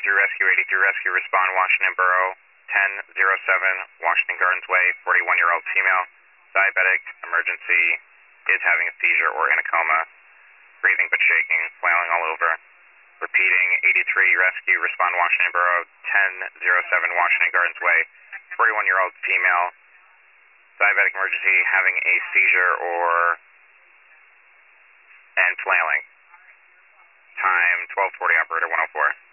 Rescue 83 Rescue, respond Washington Borough, 1007 Washington Gardens Way, 41-year-old female, diabetic, emergency, is having a seizure or in a coma, breathing but shaking, flailing all over. Repeating, 83 Rescue, respond Washington Borough, 1007 Washington Gardens Way, 41-year-old female, diabetic emergency, having a seizure and flailing. Time 12:40, operator 104.